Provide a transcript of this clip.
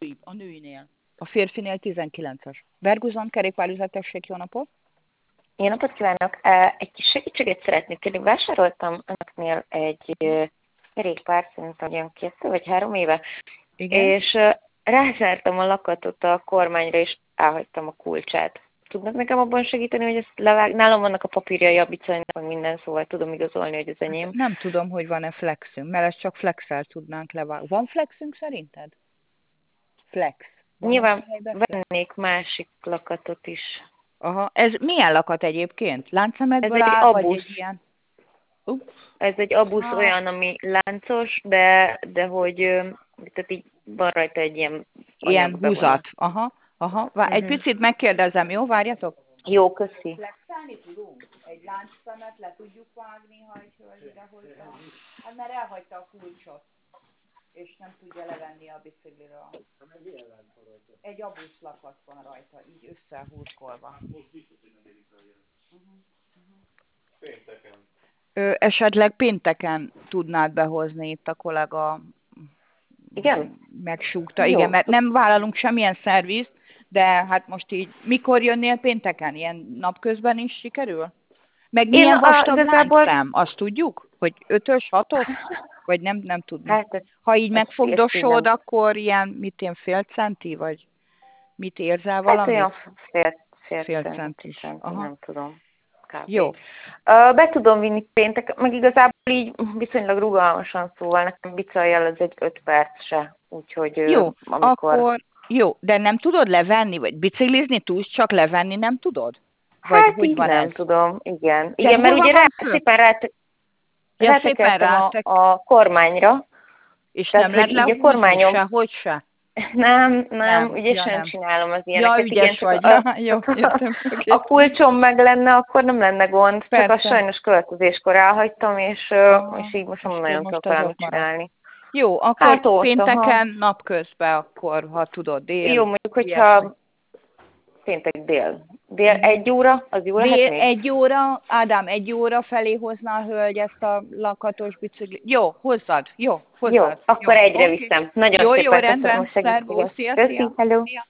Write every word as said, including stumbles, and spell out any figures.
női, a nőinél. A férfinél tizenkilences. Berguzon, kerékpárüzetesség, jó napot! Jó napot kívánok! Ö, Egy kis segítséget szeretnék kérni. Vásároltam önöknél egy ö, kerékpár, szerintem olyan két vagy három éve, Igen? és ö, rázártam a lakatot a kormányra, és elhagytam a kulcsát. Tudnak nekem abban segíteni, hogy ezt levág? Nálam vannak a papírjai a bicajnak, meg minden, szóval tudom igazolni, hogy ez enyém. Nem tudom, hogy van-e flexünk, mert ezt csak flexel tudnánk levágni. Van flexünk szerinted? Flex. Van Nyilván helyben flex? vennék másik lakatot is. Aha. Ez milyen lakat egyébként? Ez Láncszemekből egy áll, vagy abusz. egy ilyen? Ups. Ez egy abusz Ah. olyan, ami láncos, de, de hogy ö, tehát így van rajta egy ilyen Ilyen anyagbevonat. húzat. Aha. Aha. Vá- Egy Mhm. picit megkérdezem, jó? Várjatok. Jó, köszi. Flexelni tudunk? Egy láncszemet le tudjuk vágni, ha egy hölgy idehozza? Hát mert elhagyta a kulcsot, és nem tudja levenni a bicikliről. Egy abuszlakat van rajta, így összehúrkolva. Ö, esetleg pénteken tudnád behozni, itt a kollega Igen? megsúgta. Jó. Igen, mert nem vállalunk semmilyen szervizt, de hát most így, mikor jönnél pénteken? Ilyen napközben is sikerül? Meg Én milyen a, vastag igazából... láncszem? Azt tudjuk? Hogy ötös, hatos? Vagy nem, nem tudni. Hát, ez, Ha így ez, ezt így megfogdosod, nem. akkor ilyen, mit ilyen fél centi? Vagy mit érzel Hát valamit? olyan fél, fél, Fél centi, centis. centi, Aha. nem tudom. Kb. Jó. Ö, Be tudom vinni péntek, meg igazából így viszonylag rugalmasan, szóval nekem bicajjal ez egy öt perc se. Úgyhogy ö, Jó, amikor... akkor jó, de nem tudod levenni, vagy biciklizni tudsz, csak levenni nem tudod? Vagy Hát hogy így van nem ez? tudom, igen. De Igen, mert hol ugye van rá, fő? szépen rá, Ja, szépen rátekertem a, rátek, a kormányra, és tehát nem hogy lehet így a lehúzni, kormányom... sehogy se? Nem, nem, Nem, ugye ja sem nem. csinálom az Ja, ilyeneket. Igen, ügyes csak vagy. a, Ja, a, jó, értem. a Okay. kulcsom meg lenne, akkor nem lenne gond. Csak azt Persze. sajnos költözéskor elhagytam, és, ö, Aha, és így most és nem akkor nagyon most tudok ez valamit ott marad. csinálni. Jó, akkor Hát ott, aha. pénteken napközben, akkor, ha tudod, dél, Jó, mondjuk, ilyesmi. hogyha péntek dél. Dél Mhm. egy óra, az jó lehet Dél, még? egy óra, Ádám, egy óra felé hozná a hölgy ezt a lakatos biciklit. Jó, hozzad, jó, Jó, hozzad. Jó, akkor egyre oké. viszem. Nagyon Jó, jó, szépen köszönöm rendben. a Szervusz, segítséget. szia, Köszi, szia. hello. Szia.